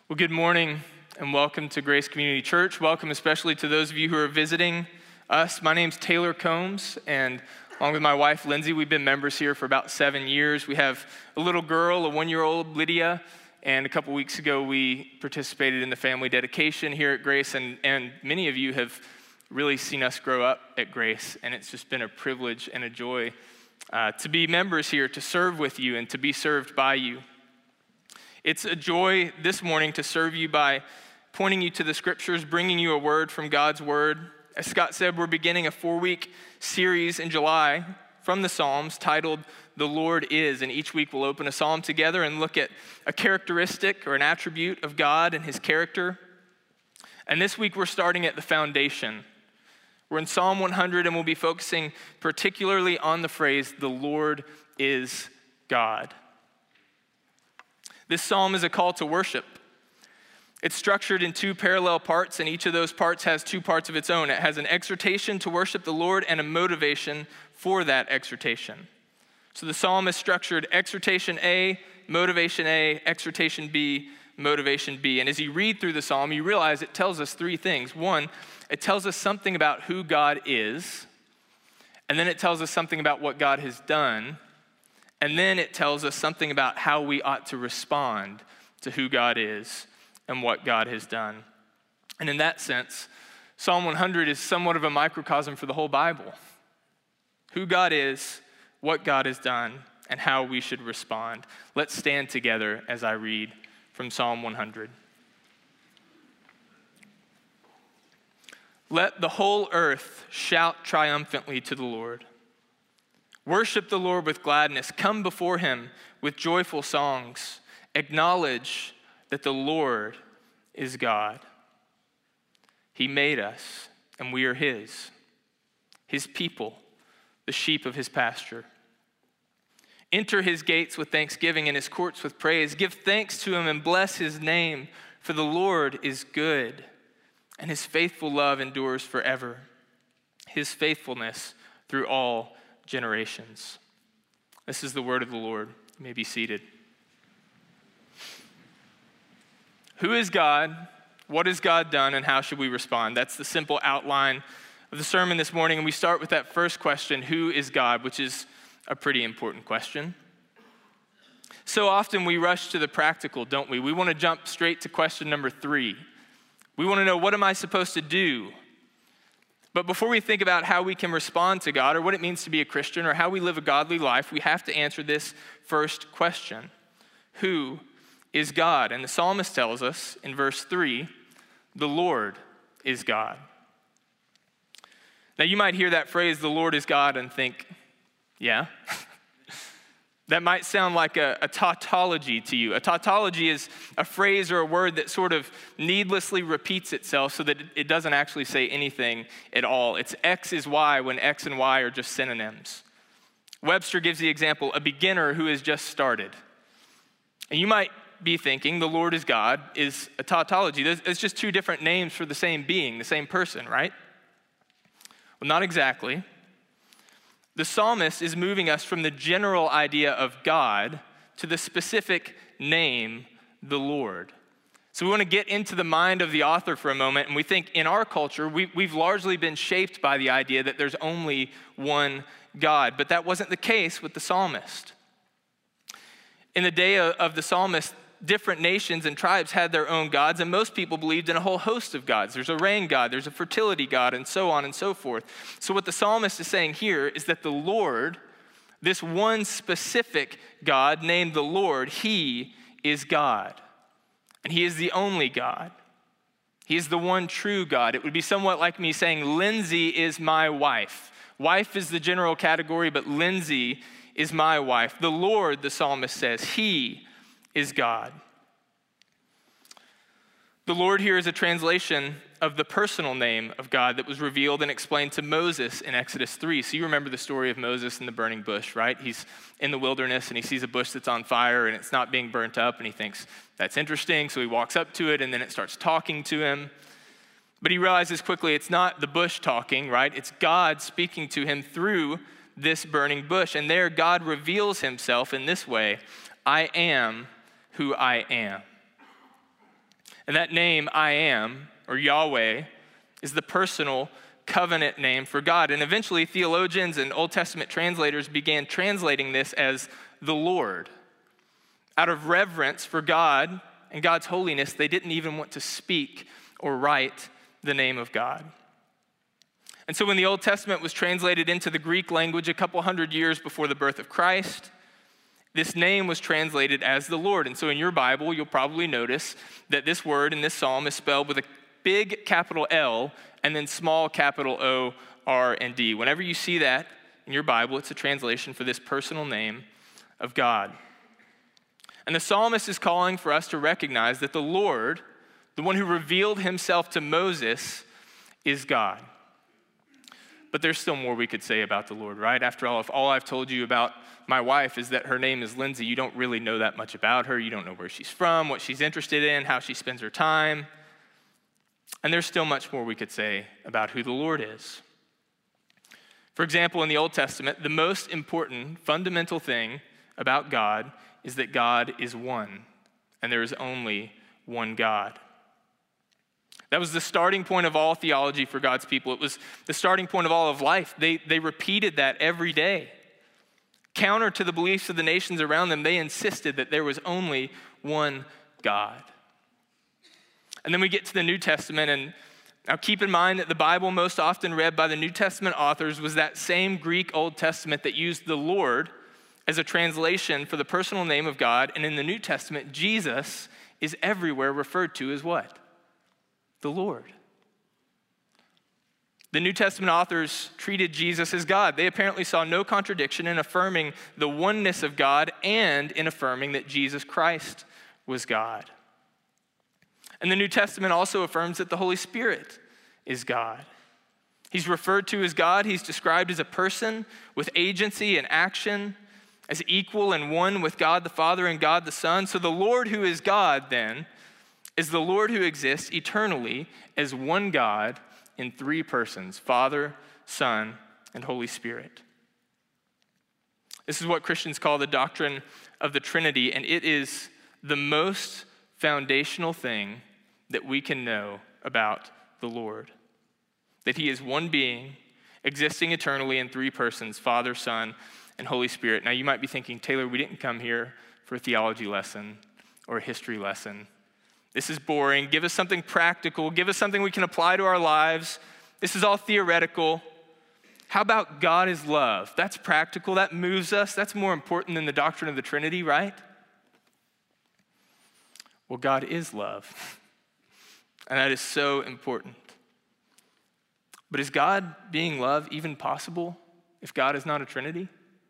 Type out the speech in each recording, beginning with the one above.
Well, good morning and welcome to Grace Community Church. Welcome especially to those of you who are visiting us. My name's Taylor Combs, and along with my wife, Lindsay, we've been members here for about 7 years. We have a little girl, a 1-year-old, Lydia, and a couple weeks ago we participated in the family dedication here at Grace, and many of you have really seen us grow up at Grace, and it's just been a privilege and a joy to be members here, to serve with you, and to be served by you. It's a joy this morning to serve you by pointing you to the scriptures, bringing you a word from God's word. As Scott said, we're beginning a 4-week series in July from the Psalms titled, The Lord Is. And each week we'll open a psalm together and look at a characteristic or an attribute of God and his character. And this week we're starting at the foundation. We're in Psalm 100 and we'll be focusing particularly on the phrase, the Lord is God. This psalm is a call to worship. It's structured in 2 parallel parts, and each of those parts has 2 parts of its own. It has an exhortation to worship the Lord and a motivation for that exhortation. So the psalm is structured exhortation A, exhortation B, motivation B. And as you read through the psalm, you realize it tells us 3 things. 1, it tells us something about who God is, and then it tells us something about what God has done, and then it tells us something about how we ought to respond to who God is and what God has done. And in that sense, Psalm 100 is somewhat of a microcosm for the whole Bible. Who God is, what God has done, and how we should respond. Let's stand together as I read from Psalm 100. Let the whole earth shout triumphantly to the Lord. Worship the Lord with gladness. Come before him with joyful songs. Acknowledge that the Lord is God. He made us, and we are his people, the sheep of his pasture. Enter his gates with thanksgiving and his courts with praise. Give thanks to him and bless his name, for the Lord is good, and his faithful love endures forever. His faithfulness through all generations. This is the word of the Lord. You may be seated. Who is God? What has God done? And how should we respond? That's the simple outline of the sermon this morning. And we start with that first question, who is God? Which is a pretty important question. So often we rush to the practical, don't we? We want to jump straight to question number 3. We want to know, what am I supposed to do? But before we think about how we can respond to God or what it means to be a Christian or how we live a godly life, we have to answer this first question. Who is God? And the psalmist tells us in verse 3, the Lord is God. Now you might hear that phrase, the Lord is God, and think, yeah. That might sound like a tautology to you. A tautology is a phrase or a word that sort of needlessly repeats itself so that it doesn't actually say anything at all. It's X is Y when X and Y are just synonyms. Webster gives the example, a beginner who has just started. And you might be thinking the Lord is God is a tautology. It's just 2 different names for the same being, the same person, right? Well, not exactly. The psalmist is moving us from the general idea of God to the specific name, the Lord. So we want to get into the mind of the author for a moment, and we think in our culture, we've largely been shaped by the idea that there's only one God, but that wasn't the case with the psalmist. In the day of the psalmist, different nations and tribes had their own gods, and most people believed in a whole host of gods. There's a rain god, there's a fertility god, and so on and so forth. So what the psalmist is saying here is that the Lord, this one specific God named the Lord, he is God. And he is the only God. He is the one true God. It would be somewhat like me saying, Lindsay is my wife. Wife is the general category, but Lindsay is my wife. The Lord, the psalmist says, he is God. The Lord here is a translation of the personal name of God that was revealed and explained to Moses in Exodus 3. So you remember the story of Moses and the burning bush, right? He's in the wilderness and he sees a bush that's on fire and it's not being burnt up and he thinks, that's interesting. So he walks up to it and then it starts talking to him. But he realizes quickly it's not the bush talking, right? It's God speaking to him through this burning bush. And there God reveals himself in this way, I am who I am. And that name, I am, or Yahweh, is the personal covenant name for God. And eventually, theologians and Old Testament translators began translating this as the Lord. Out of reverence for God and God's holiness, they didn't even want to speak or write the name of God. And so when the Old Testament was translated into the Greek language a couple hundred years before the birth of Christ, this name was translated as the Lord. And so in your Bible, you'll probably notice that this word in this psalm is spelled with a big capital L and then small capital O, R, and D. Whenever you see that in your Bible, it's a translation for this personal name of God. And the psalmist is calling for us to recognize that the Lord, the one who revealed himself to Moses, is God. But there's still more we could say about the Lord, right? After all, if all I've told you about my wife is that her name is Lindsay, you don't really know that much about her. You don't know where she's from, what she's interested in, how she spends her time. And there's still much more we could say about who the Lord is. For example, in the Old Testament, the most important fundamental thing about God is that God is one, and there is only one God. That was the starting point of all theology for God's people. It was the starting point of all of life. They repeated that every day. Counter to the beliefs of the nations around them, they insisted that there was only one God. And then we get to the New Testament, and now keep in mind that the Bible most often read by the New Testament authors was that same Greek Old Testament that used the Lord as a translation for the personal name of God. And in the New Testament, Jesus is everywhere referred to as what? The Lord. The New Testament authors treated Jesus as God. They apparently saw no contradiction in affirming the oneness of God and in affirming that Jesus Christ was God. And the New Testament also affirms that the Holy Spirit is God. He's referred to as God. He's described as a person with agency and action, as equal and one with God the Father and God the Son. So the Lord who is God, then, is the Lord who exists eternally as one God in three persons, Father, Son, and Holy Spirit. This is what Christians call the doctrine of the Trinity, and it is the most foundational thing that we can know about the Lord. That he is one being, existing eternally in three persons, Father, Son, and Holy Spirit. Now you might be thinking, Taylor, we didn't come here for a theology lesson or a history lesson. This is boring. Give us something practical. Give us something we can apply to our lives. This is all theoretical. How about God is love? That's practical. That moves us. That's more important than the doctrine of the Trinity, right? Well, God is love. And that is so important. But is God being love even possible if God is not a Trinity?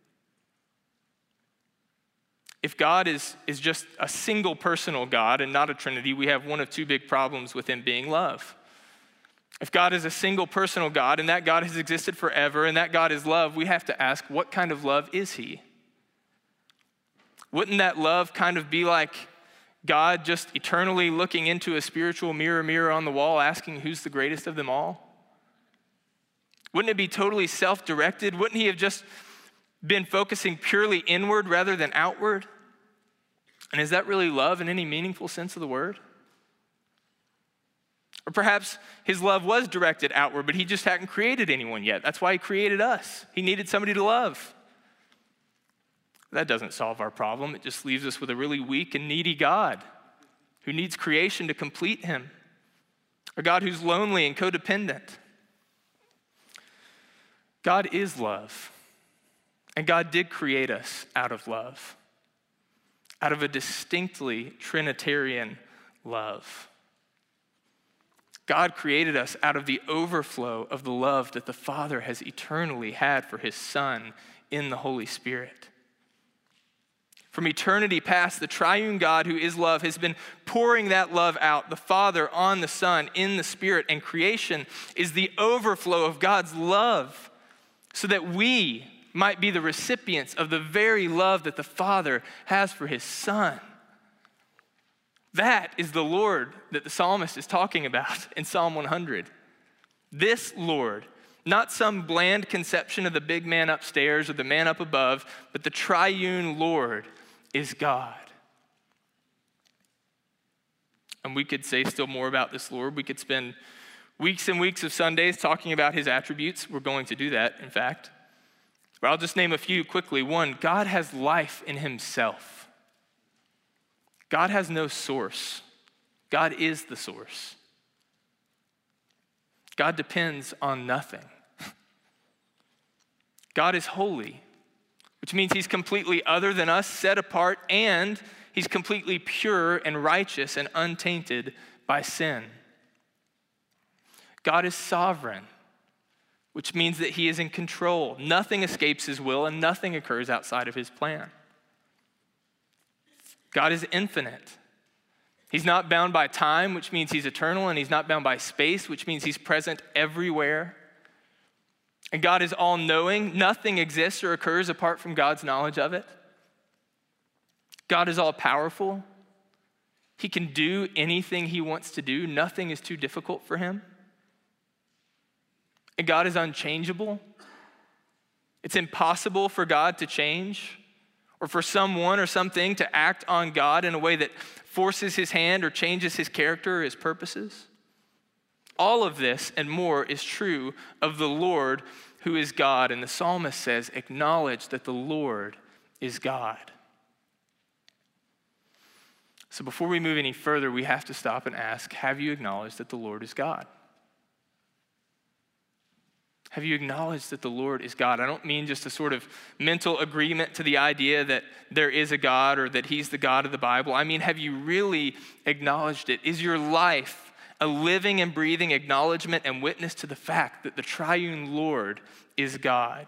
If God is just a single personal God and not a Trinity, we have one of two big problems with him being love. If God is a single personal God and that God has existed forever and that God is love, we have to ask, what kind of love is he? Wouldn't that love kind of be like God just eternally looking into a spiritual mirror on the wall, asking who's the greatest of them all? Wouldn't it be totally self-directed? Wouldn't he have just been focusing purely inward rather than outward? And is that really love in any meaningful sense of the word? Or perhaps his love was directed outward, but he just hadn't created anyone yet. That's why he created us. He needed somebody to love. That doesn't solve our problem. It just leaves us with a really weak and needy God who needs creation to complete him. A God who's lonely and codependent. God is love. And God did create us out of love. Out of a distinctly Trinitarian love. God created us out of the overflow of the love that the Father has eternally had for his Son in the Holy Spirit. From eternity past, the triune God who is love has been pouring that love out, the Father on the Son in the Spirit, and creation is the overflow of God's love so that we might be the recipients of the very love that the Father has for his Son. That is the Lord that the psalmist is talking about in Psalm 100. This Lord, not some bland conception of the big man upstairs or the man up above, but the triune Lord is God. And we could say still more about this Lord. We could spend weeks and weeks of Sundays talking about his attributes. We're going to do that, in fact. But I'll just name a few quickly. One, God has life in himself. God has no source. God is the source. God depends on nothing. God is holy, which means he's completely other than us, set apart, and he's completely pure and righteous and untainted by sin. God is sovereign, which means that he is in control. Nothing escapes his will and nothing occurs outside of his plan. God is infinite. He's not bound by time, which means he's eternal, and he's not bound by space, which means he's present everywhere. And God is all-knowing. Nothing exists or occurs apart from God's knowledge of it. God is all-powerful. He can do anything he wants to do. Nothing is too difficult for him. And God is unchangeable. It's impossible for God to change or for someone or something to act on God in a way that forces his hand or changes his character or his purposes. All of this and more is true of the Lord who is God. And the psalmist says, acknowledge that the Lord is God. So before we move any further, we have to stop and ask, have you acknowledged that the Lord is God? Have you acknowledged that the Lord is God? I don't mean just a sort of mental agreement to the idea that there is a God or that he's the God of the Bible. I mean, have you really acknowledged it? Is your life a living and breathing acknowledgement and witness to the fact that the triune Lord is God?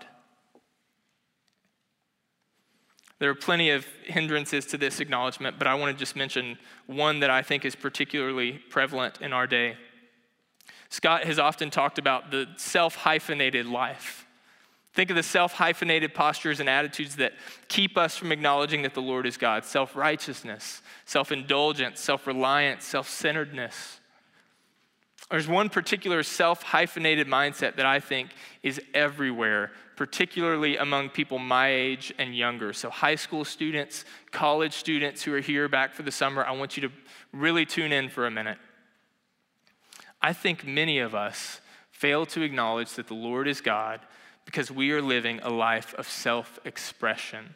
There are plenty of hindrances to this acknowledgement, but I want to just mention one that I think is particularly prevalent in our day. Scott has often talked about the self-hyphenated life. Think of the self-hyphenated postures and attitudes that keep us from acknowledging that the Lord is God. Self-righteousness, self-indulgence, self-reliance, self-centeredness. There's one particular self-hyphenated mindset that I think is everywhere, particularly among people my age and younger. So high school students, college students who are here back for the summer, I want you to really tune in for a minute. I think many of us fail to acknowledge that the Lord is God because we are living a life of self-expression.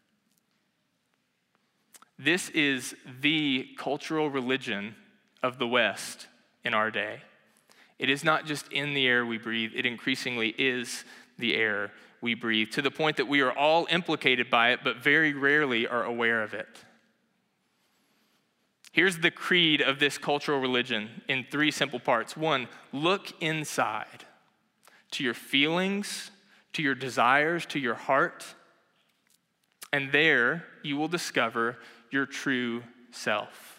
This is the cultural religion of the West in our day. It is not just in the air we breathe, it increasingly is the air we breathe, to the point that we are all implicated by it, but very rarely are aware of it. Here's the creed of this cultural religion in 3 simple parts. 1, look inside to your feelings, to your desires, to your heart, and there you will discover your true self.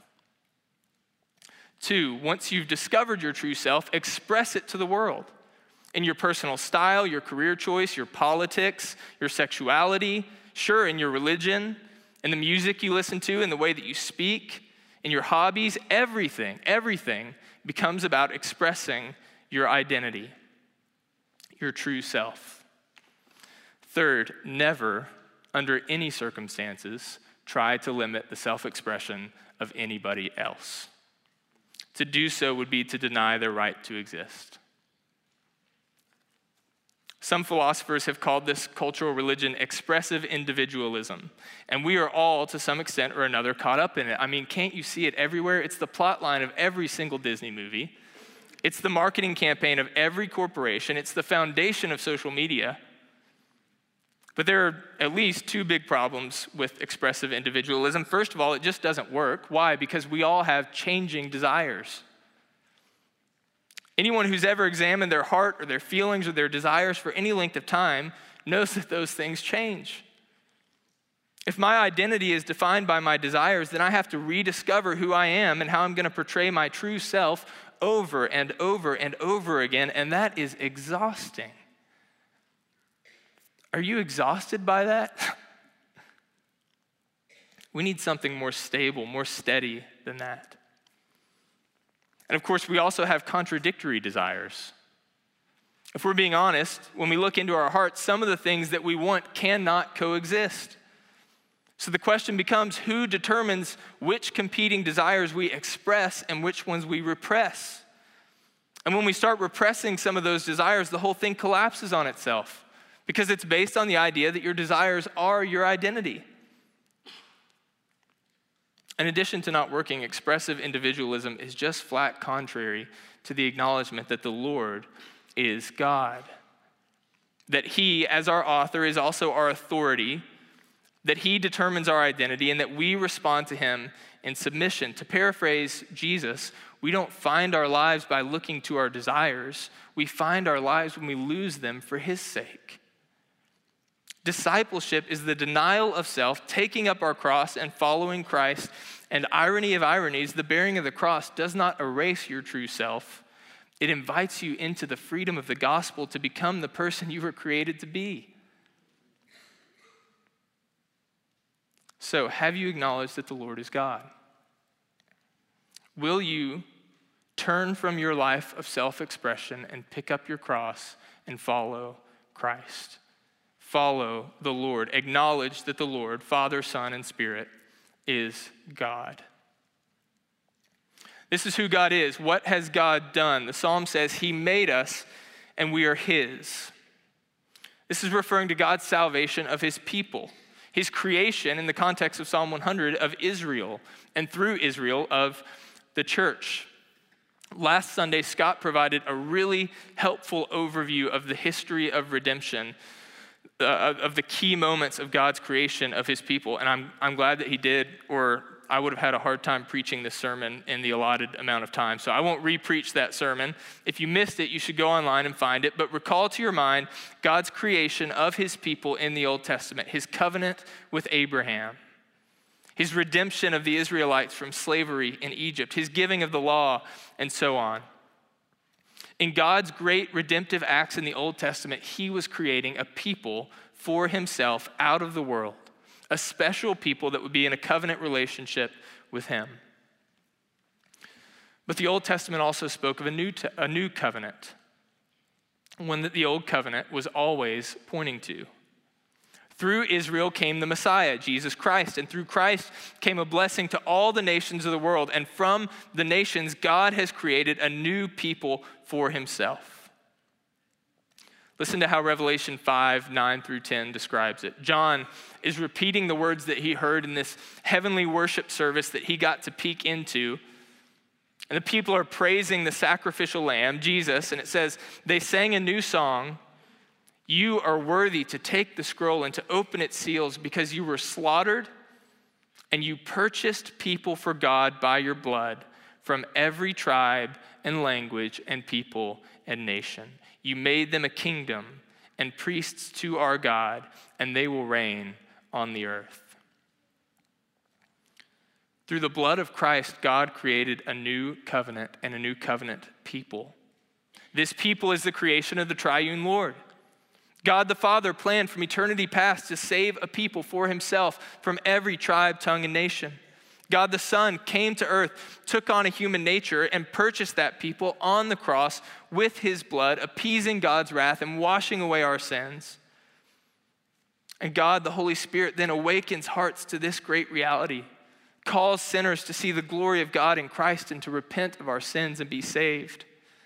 2, once you've discovered your true self, express it to the world in your personal style, your career choice, your politics, your sexuality, sure, in your religion, in the music you listen to, in the way that you speak, in your hobbies. Everything becomes about expressing your identity, your true self. 3rd, never, under any circumstances, try to limit the self-expression of anybody else. To do so would be to deny their right to exist. Some philosophers have called this cultural religion expressive individualism, and we are all, to some extent or another, caught up in it. I mean, can't you see it everywhere? It's the plot line of every single Disney movie. It's the marketing campaign of every corporation. It's the foundation of social media. But there are at least 2 big problems with expressive individualism. First of all, it just doesn't work. Why? Because we all have changing desires. Anyone who's ever examined their heart or their feelings or their desires for any length of time knows that those things change. If my identity is defined by my desires, then I have to rediscover who I am and how I'm going to portray my true self over and over and over again, and that is exhausting. Are you exhausted by that? We need something more stable, more steady than that. And of course, we also have contradictory desires. If we're being honest, when we look into our hearts, some of the things that we want cannot coexist. So the question becomes, who determines which competing desires we express and which ones we repress? And when we start repressing some of those desires, the whole thing collapses on itself because it's based on the idea that your desires are your identity. In addition to not working, expressive individualism is just flat contrary to the acknowledgement that the Lord is God. That he, as our author, is also our authority, that he determines our identity, and that we respond to him in submission. To paraphrase Jesus, we don't find our lives by looking to our desires. We find our lives when we lose them for his sake. Discipleship is the denial of self, taking up our cross and following Christ. And irony of ironies, the bearing of the cross does not erase your true self. It invites you into the freedom of the gospel to become the person you were created to be. So, have you acknowledged that the Lord is God? Will you turn from your life of self-expression and pick up your cross and follow Christ? Follow the Lord. Acknowledge that the Lord, Father, Son, and Spirit, is God. This is who God is. What has God done? The psalm says he made us and we are his. This is referring to God's salvation of his people, his creation in the context of Psalm 100 of Israel, and through Israel of the church. Last Sunday, Scott provided a really helpful overview of the history of redemption, of the key moments of God's creation of his people. And I'm glad that he did, or I would have had a hard time preaching this sermon in the allotted amount of time. So I won't re-preach that sermon. If you missed it, you should go online and find it. But recall to your mind God's creation of his people in the Old Testament, his covenant with Abraham, his redemption of the Israelites from slavery in Egypt, his giving of the law, and so on. In God's great redemptive acts in the Old Testament, he was creating a people for himself out of the world, a special people that would be in a covenant relationship with him. But the Old Testament also spoke of a new covenant, one that the Old Covenant was always pointing to. Through Israel came the Messiah, Jesus Christ, and through Christ came a blessing to all the nations of the world. And from the nations, God has created a new people for himself. Listen to how Revelation 5:9-10 describes it. John is repeating the words that he heard in this heavenly worship service that he got to peek into. And the people are praising the sacrificial lamb, Jesus, and it says, they sang a new song. You are worthy to take the scroll and to open its seals because you were slaughtered and you purchased people for God by your blood from every tribe and language and people and nation. You made them a kingdom and priests to our God, and they will reign on the earth. Through the blood of Christ, God created a new covenant and a new covenant people. This people is the creation of the triune Lord. God the Father planned from eternity past to save a people for himself from every tribe, tongue, and nation. God the Son came to earth, took on a human nature, and purchased that people on the cross with his blood, appeasing God's wrath and washing away our sins. And God, the Holy Spirit, then awakens hearts to this great reality, calls sinners to see the glory of God in Christ and to repent of our sins and be saved.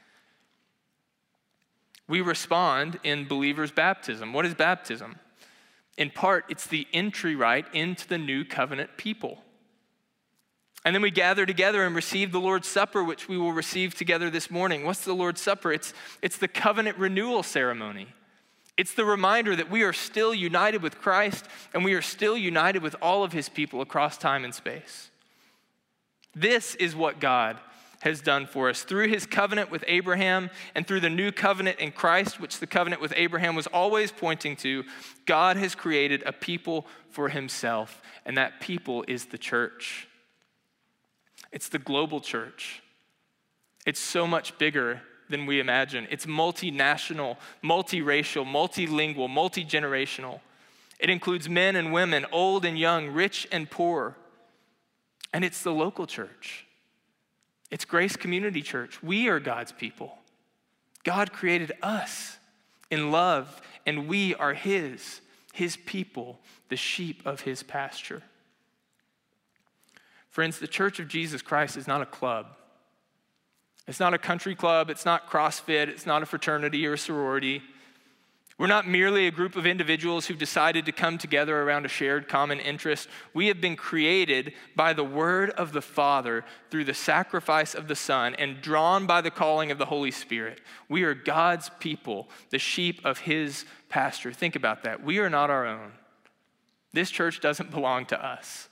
We respond in believers' baptism. What is baptism? In part, it's the entry rite into the new covenant people. And then we gather together and receive the Lord's Supper, which we will receive together this morning. What's the Lord's Supper? It's the covenant renewal ceremony. It's the reminder that we are still united with Christ and we are still united with all of his people across time and space. This is what God has done for us. Through his covenant with Abraham and through the new covenant in Christ, which the covenant with Abraham was always pointing to, God has created a people for himself, and that people is the church. It's the global church. It's so much bigger than we imagine. It's multinational, multiracial, multilingual, multigenerational. It includes men and women, old and young, rich and poor. And it's the local church. It's Grace Community Church. We are God's people. God created us in love, and we are his his people, the sheep of his pasture. Friends, the Church of Jesus Christ is not a club. It's not a country club. It's not CrossFit. It's not a fraternity or a sorority. We're not merely a group of individuals who've decided to come together around a shared common interest. We have been created by the word of the Father through the sacrifice of the Son and drawn by the calling of the Holy Spirit. We are God's people, the sheep of his pasture. Think about that. We are not our own. This church doesn't belong to us.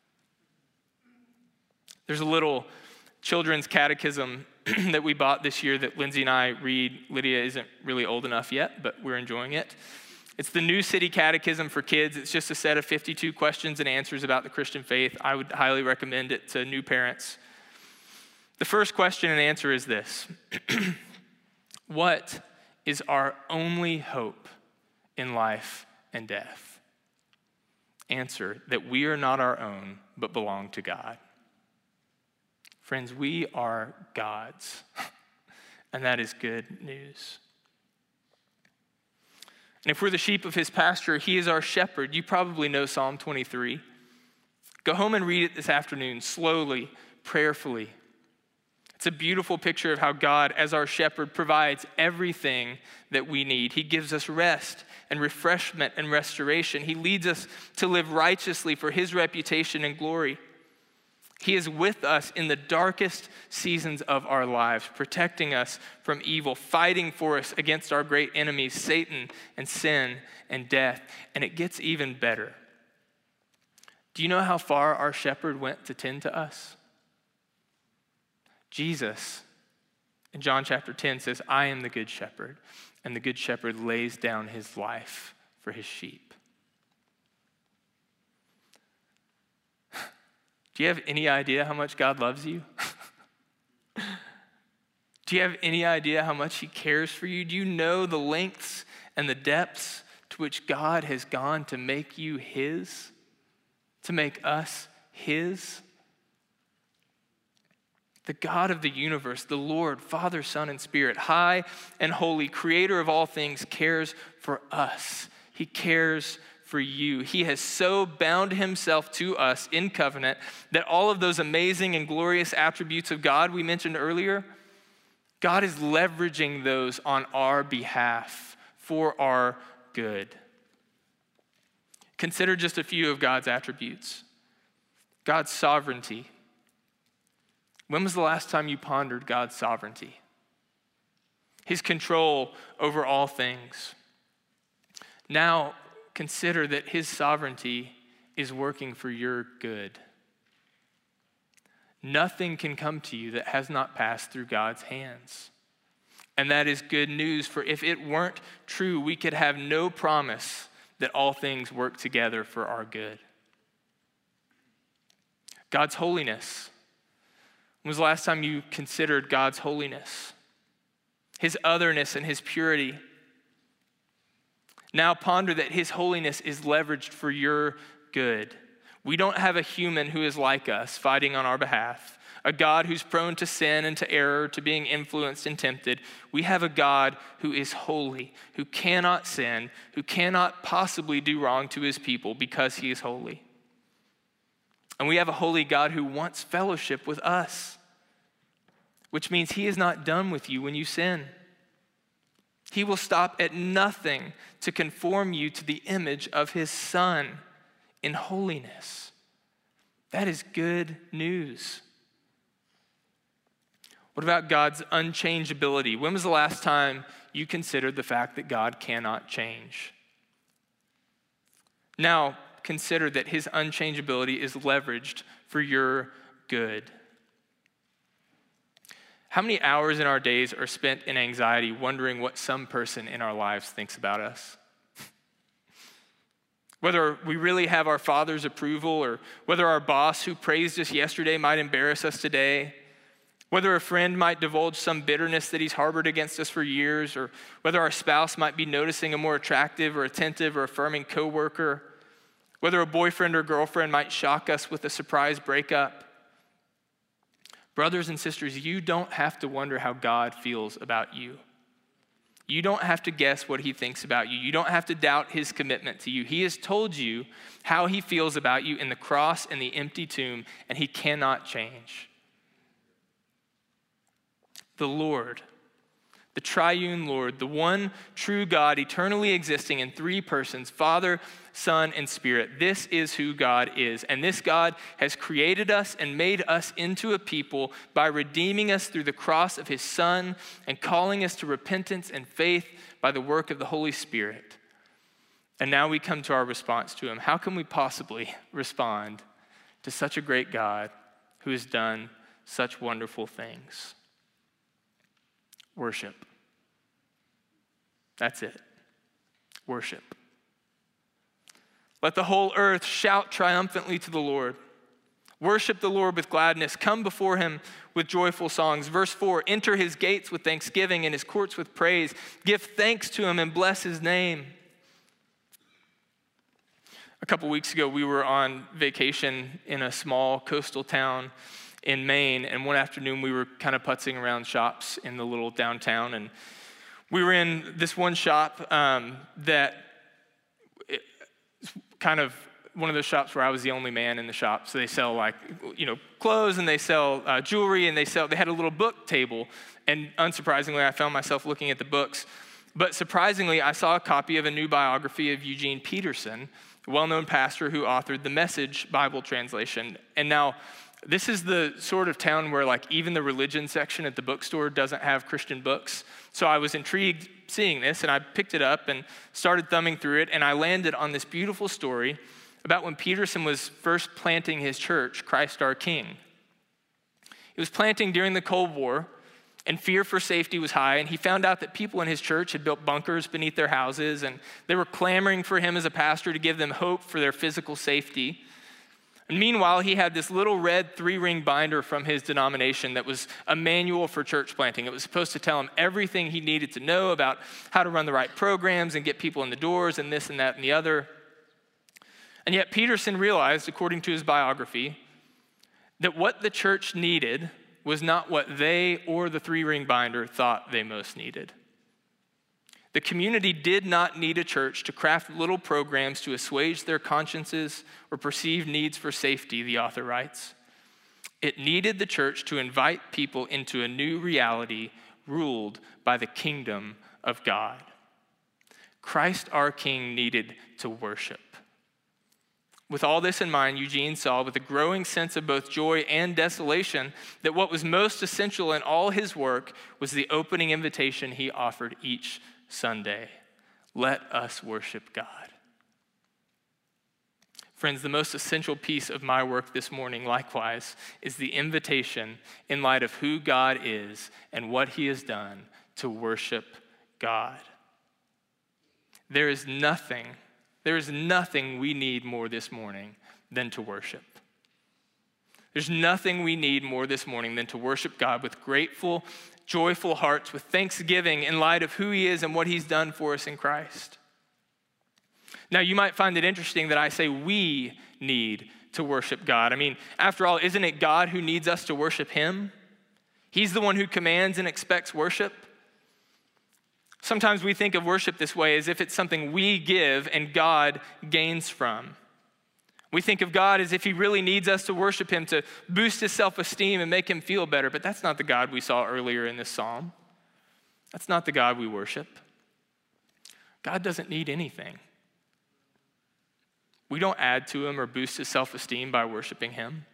There's a little children's catechism that we bought this year that Lindsay and I read. Lydia isn't really old enough yet, but we're enjoying it. It's the New City Catechism for kids. It's just a set of 52 questions and answers about the Christian faith. I would highly recommend it to new parents. The first question and answer is this. What is our only hope in life and death? Answer, that we are not our own, but belong to God. Friends, we are God's, and that is good news. And if we're the sheep of his pasture, he is our shepherd. You probably know Psalm 23. Go home and read it this afternoon, slowly, prayerfully. It's a beautiful picture of how God, as our shepherd, provides everything that we need. He gives us rest and refreshment and restoration. He leads us to live righteously for his reputation and glory. He is with us in the darkest seasons of our lives, protecting us from evil, fighting for us against our great enemies, Satan and sin and death. And it gets even better. Do you know how far our shepherd went to tend to us? Jesus, in John chapter 10, says, I am the good shepherd, and the good shepherd lays down his life for his sheep. Do you have any idea how much God loves you? Do you have any idea how much he cares for you? Do you know the lengths and the depths to which God has gone to make you his? To make us his? The God of the universe, the Lord, Father, Son, and Spirit, high and holy, creator of all things, cares for us. He cares for you. He has so bound himself to us in covenant that all of those amazing and glorious attributes of God we mentioned earlier, God is leveraging those on our behalf for our good. Consider just a few of God's attributes. God's sovereignty. When was the last time you pondered God's sovereignty? His control over all things. Now, consider that his sovereignty is working for your good. Nothing can come to you that has not passed through God's hands. And that is good news, for if it weren't true, we could have no promise that all things work together for our good. God's holiness. When was the last time you considered God's holiness? His otherness and his purity. Now ponder that his holiness is leveraged for your good. We don't have a human who is like us fighting on our behalf, a God who's prone to sin and to error, to being influenced and tempted. We have a God who is holy, who cannot sin, who cannot possibly do wrong to his people because he is holy. And we have a holy God who wants fellowship with us, which means he is not done with you when you sin. He will stop at nothing to conform you to the image of his Son in holiness. That is good news. What about God's unchangeability? When was the last time you considered the fact that God cannot change? Now, consider that his unchangeability is leveraged for your good. How many hours in our days are spent in anxiety, wondering what some person in our lives thinks about us? Whether we really have our Father's approval, or whether our boss who praised us yesterday might embarrass us today, whether a friend might divulge some bitterness that he's harbored against us for years, or whether our spouse might be noticing a more attractive or attentive or affirming coworker, whether a boyfriend or girlfriend might shock us with a surprise breakup. Brothers and sisters, you don't have to wonder how God feels about you. You don't have to guess what he thinks about you. You don't have to doubt his commitment to you. He has told you how he feels about you in the cross and the empty tomb, and he cannot change. The Lord, the triune Lord, the one true God, eternally existing in three persons, Father, Son, and Spirit. This is who God is. And this God has created us and made us into a people by redeeming us through the cross of his Son and calling us to repentance and faith by the work of the Holy Spirit. And now we come to our response to him. How can we possibly respond to such a great God who has done such wonderful things? Worship. That's it. Worship. Let the whole earth shout triumphantly to the Lord. Worship the Lord with gladness. Come before him with joyful songs. Verse 4, enter his gates with thanksgiving and his courts with praise. Give thanks to him and bless his name. A couple weeks ago, we were on vacation in a small coastal town in Maine, and one afternoon we were kind of putzing around shops in the little downtown, and we were in this one shop that kind of one of those shops where I was the only man in the shop. So they sell clothes, and they sell jewelry, and they had a little book table. And unsurprisingly, I found myself looking at the books. But surprisingly, I saw a copy of a new biography of Eugene Peterson, a well-known pastor who authored the Message Bible translation. And now, this is the sort of town where even the religion section at the bookstore doesn't have Christian books. So I was intrigued seeing this, and I picked it up and started thumbing through it, and I landed on this beautiful story about when Peterson was first planting his church, Christ Our King. He was planting during the Cold War, and fear for safety was high, and he found out that people in his church had built bunkers beneath their houses, and they were clamoring for him as a pastor to give them hope for their physical safety. And meanwhile, he had this little red 3-ring binder from his denomination that was a manual for church planting. It was supposed to tell him everything he needed to know about how to run the right programs and get people in the doors and this and that and the other. And yet Peterson realized, according to his biography, that what the church needed was not what they or the 3-ring binder thought they most needed. The community did not need a church to craft little programs to assuage their consciences or perceived needs for safety, the author writes. It needed the church to invite people into a new reality ruled by the kingdom of God. Christ our King needed to worship. With all this in mind, Eugene saw with a growing sense of both joy and desolation that what was most essential in all his work was the opening invitation he offered each Sunday. Let us worship God. Friends, the most essential piece of my work this morning, likewise, is the invitation in light of who God is and what he has done to worship God. There is nothing we need more this morning than to worship. There's nothing we need more this morning than to worship God with grateful, joyful hearts, with thanksgiving in light of who he is and what he's done for us in Christ. Now, you might find it interesting that I say we need to worship God. I mean, after all, isn't it God who needs us to worship him? He's the one who commands and expects worship. Sometimes we think of worship this way as if it's something we give and God gains from. We think of God as if he really needs us to worship him to boost his self-esteem and make him feel better, but that's not the God we saw earlier in this psalm. That's not the God we worship. God doesn't need anything. We don't add to him or boost his self-esteem by worshiping him.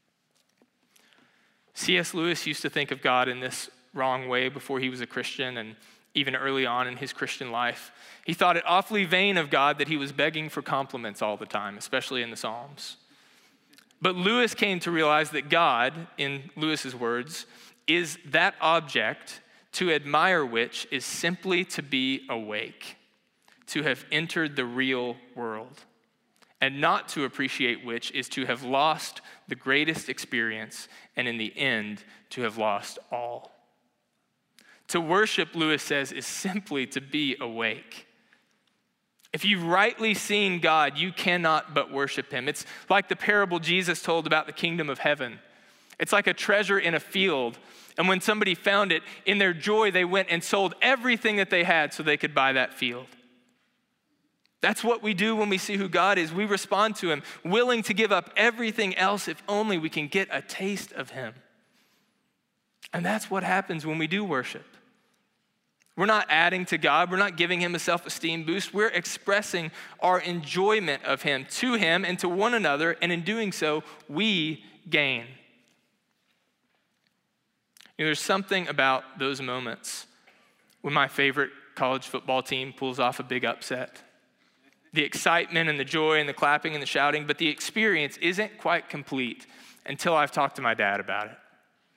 C.S. Lewis used to think of God in this wrong way before he was a Christian, and even early on in his Christian life. He thought it awfully vain of God that he was begging for compliments all the time, especially in the Psalms. But Lewis came to realize that God, in Lewis's words, is that object to admire which is simply to be awake, to have entered the real world, and not to appreciate which is to have lost the greatest experience, and in the end, to have lost all. To worship, Lewis says, is simply to be awake. If you've rightly seen God, you cannot but worship him. It's like the parable Jesus told about the kingdom of heaven. It's like a treasure in a field. And when somebody found it, in their joy, they went and sold everything that they had so they could buy that field. That's what we do when we see who God is. We respond to him, willing to give up everything else if only we can get a taste of him. And that's what happens when we do worship. We're not adding to God. We're not giving him a self-esteem boost. We're expressing our enjoyment of him to him and to one another. And in doing so, we gain. There's something about those moments when my favorite college football team pulls off a big upset. The excitement and the joy and the clapping and the shouting, but the experience isn't quite complete until I've talked to my dad about it.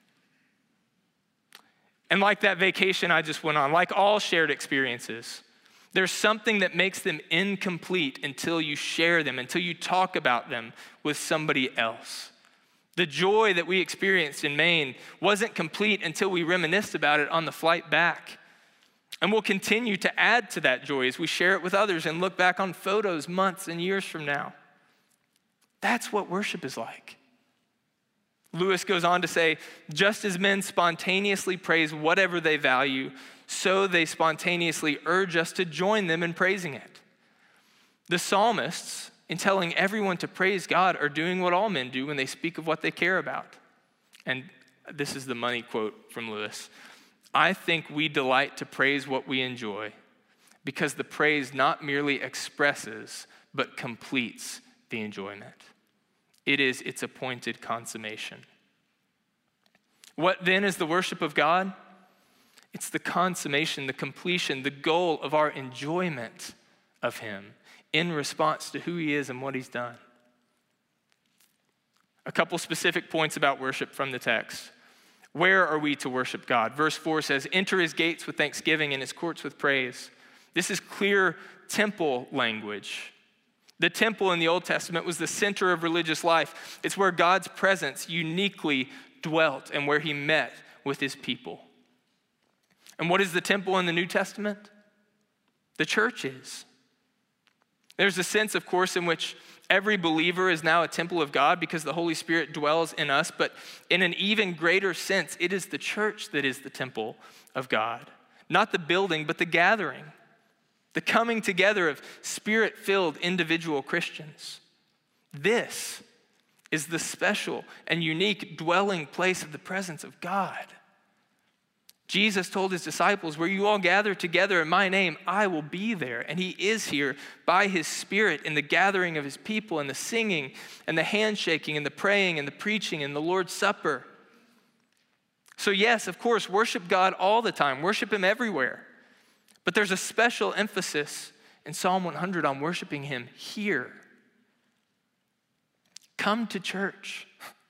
And like that vacation I just went on, like all shared experiences, there's something that makes them incomplete until you share them, until you talk about them with somebody else. The joy that we experienced in Maine wasn't complete until we reminisced about it on the flight back. And we'll continue to add to that joy as we share it with others and look back on photos months and years from now. That's what worship is like. Lewis goes on to say, just as men spontaneously praise whatever they value, so they spontaneously urge us to join them in praising it. The psalmists, in telling everyone to praise God, are doing what all men do when they speak of what they care about. And this is the money quote from Lewis. I think we delight to praise what we enjoy because the praise not merely expresses, but completes the enjoyment. It is its appointed consummation. What then is the worship of God? It's the consummation, the completion, the goal of our enjoyment of him in response to who he is and what he's done. A couple specific points about worship from the text. Where are we to worship God? Verse 4 says, enter his gates with thanksgiving and his courts with praise. This is clear temple language. The temple in the Old Testament was the center of religious life. It's where God's presence uniquely dwelt and where he met with his people. And what is the temple in the New Testament? The church is. There's a sense, of course, in which every believer is now a temple of God because the Holy Spirit dwells in us, but in an even greater sense, it is the church that is the temple of God. Not the building, but the gathering. The coming together of spirit-filled individual Christians. This is the special and unique dwelling place of the presence of God. Jesus told his disciples, where you all gather together in my name, I will be there. And he is here by his Spirit in the gathering of his people and the singing and the handshaking and the praying and the preaching and the Lord's Supper. So yes, of course, worship God all the time. Worship him everywhere. But there's a special emphasis in Psalm 100 on worshiping him here. Come to church.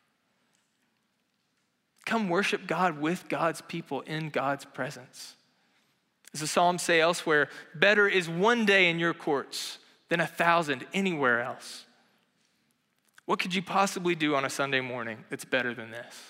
Come worship God with God's people in God's presence. As the Psalms say elsewhere, better is one day in your courts than 1,000 anywhere else. What could you possibly do on a Sunday morning that's better than this?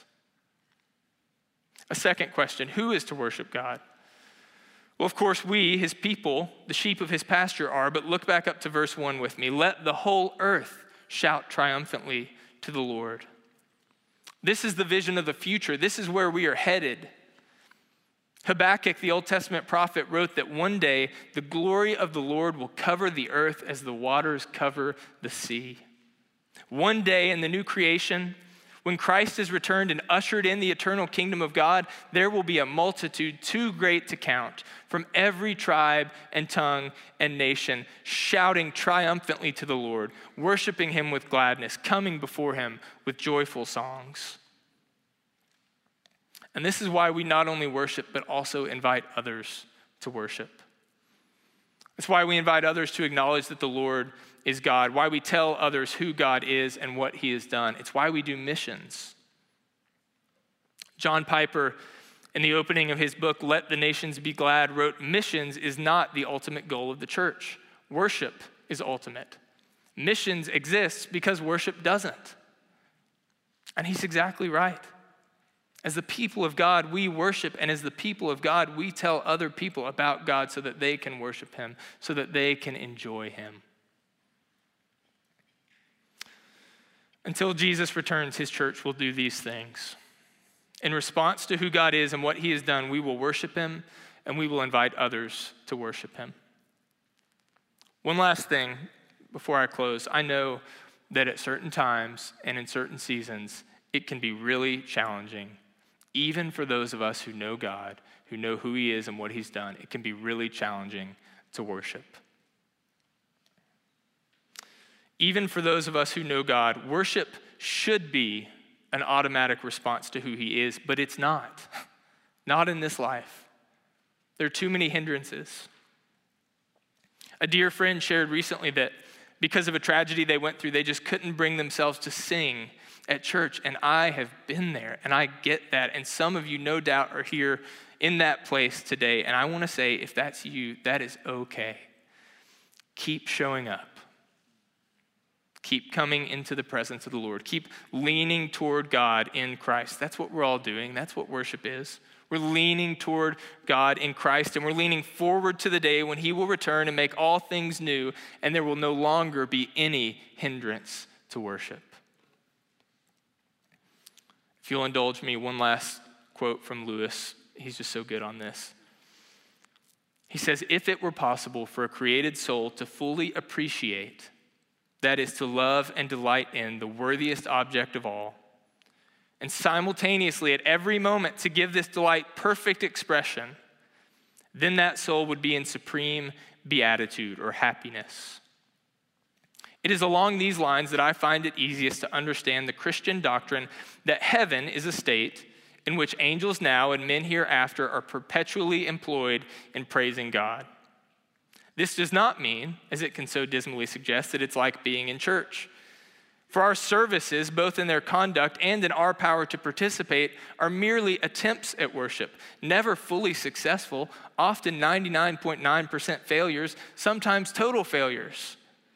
A second question, who is to worship God? Well, of course, we, his people, the sheep of his pasture are, but look back up to verse 1 with me. Let the whole earth shout triumphantly to the Lord. This is the vision of the future. This is where we are headed. Habakkuk, the Old Testament prophet, wrote that one day the glory of the Lord will cover the earth as the waters cover the sea. One day in the new creation, when Christ is returned and ushered in the eternal kingdom of God, there will be a multitude too great to count from every tribe and tongue and nation, shouting triumphantly to the Lord, worshiping him with gladness, coming before him with joyful songs. And this is why we not only worship, but also invite others to worship. It's why we invite others to acknowledge that the Lord is God, why we tell others who God is and what he has done. It's why we do missions. John Piper, in the opening of his book, Let the Nations Be Glad, wrote, missions is not the ultimate goal of the church. Worship is ultimate. Missions exists because worship doesn't. And he's exactly right. As the people of God, we worship, and as the people of God, we tell other people about God so that they can worship him, so that they can enjoy him. Until Jesus returns, his church will do these things. In response to who God is and what he has done, we will worship him and we will invite others to worship him. One last thing before I close. I know that at certain times and in certain seasons, it can be really challenging, even for those of us who know God, who know who he is and what he's done. It can be really challenging to worship. Even for those of us who know God, worship should be an automatic response to who he is, but it's not. Not in this life. There are too many hindrances. A dear friend shared recently that because of a tragedy they went through, they just couldn't bring themselves to sing at church. And I have been there, and I get that. And some of you, no doubt, are here in that place today. And I want to say, if that's you, that is okay. Keep showing up. Keep coming into the presence of the Lord. Keep leaning toward God in Christ. That's what we're all doing. That's what worship is. We're leaning toward God in Christ, and we're leaning forward to the day when he will return and make all things new, and there will no longer be any hindrance to worship. If you'll indulge me, one last quote from Lewis. He's just so good on this. He says, "If it were possible for a created soul to fully appreciate, that is, to love and delight in the worthiest object of all, and simultaneously at every moment to give this delight perfect expression, then that soul would be in supreme beatitude or happiness. It is along these lines that I find it easiest to understand the Christian doctrine that heaven is a state in which angels now and men hereafter are perpetually employed in praising God. This does not mean, as it can so dismally suggest, that it's like being in church. For our services, both in their conduct and in our power to participate, are merely attempts at worship, never fully successful, often 99.9% failures, sometimes total failures.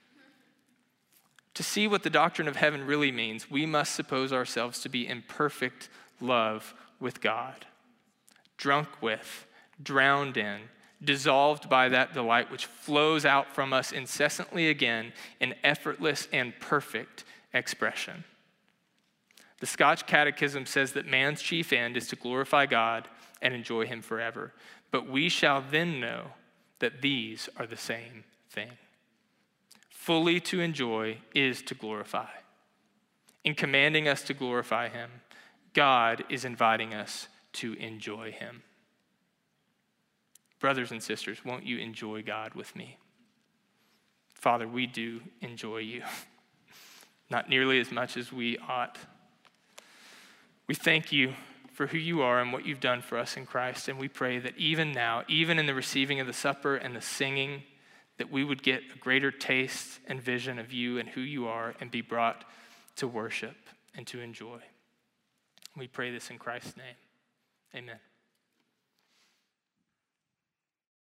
To see what the doctrine of heaven really means, we must suppose ourselves to be in perfect love with God, drunk with, drowned in, dissolved by that delight which flows out from us incessantly again in effortless and perfect expression. The Scotch Catechism says that man's chief end is to glorify God and enjoy him forever. But we shall then know that these are the same thing. Fully to enjoy is to glorify. In commanding us to glorify him, God is inviting us to enjoy him. Brothers and sisters, won't you enjoy God with me? Father, we do enjoy you. Not nearly as much as we ought. We thank you for who you are and what you've done for us in Christ, and we pray that even now, even in the receiving of the supper and the singing, that we would get a greater taste and vision of you and who you are and be brought to worship and to enjoy. We pray this in Christ's name. Amen.